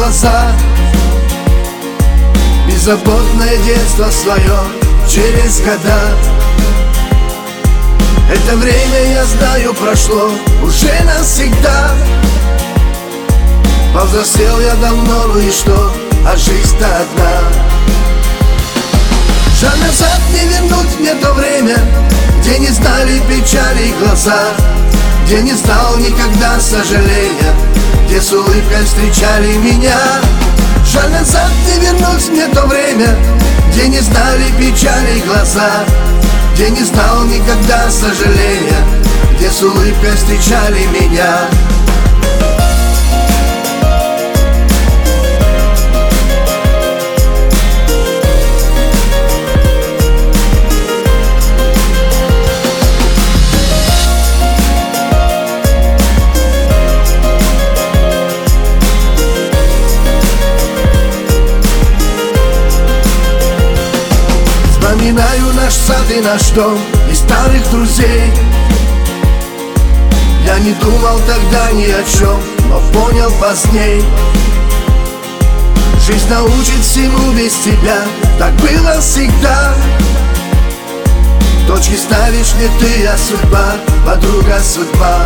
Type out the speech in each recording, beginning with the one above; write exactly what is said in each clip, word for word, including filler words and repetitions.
глаза. Беззаботное детство свое через года. Это время, я знаю, прошло уже навсегда. Повзрослел я давно, ну и что, а жизнь-то одна. Жаль, назад не вернуть мне то время, где не знали печали глаза, где не знал никогда сожаления, где с улыбкой встречали меня. Жаль, назад не вернуть мне то время, где не знали печали глаза, где не знал никогда сожаления, где с улыбкой встречали меня. Вспоминаю наш сад и наш дом, и старых друзей. Я не думал тогда ни о чем, но понял поздней. Жизнь научит всему без тебя, так было всегда. Точки ставишь не ты, а судьба, подруга судьба.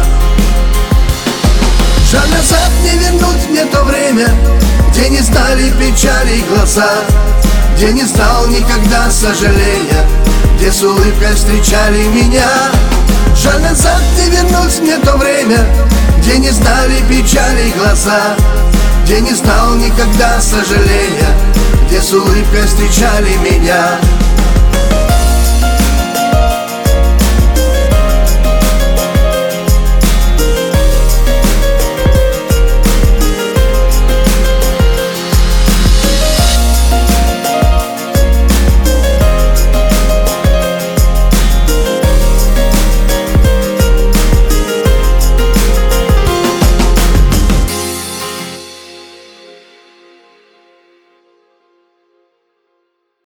Жаль, назад не вернуть мне то время, где не знали печали глаза, где не знал никогда сожаления, где с улыбкой встречали меня. Жаль, назад не вернуть мне то время, где не знали печали глаза, где не знал никогда сожаления, где с улыбкой встречали меня.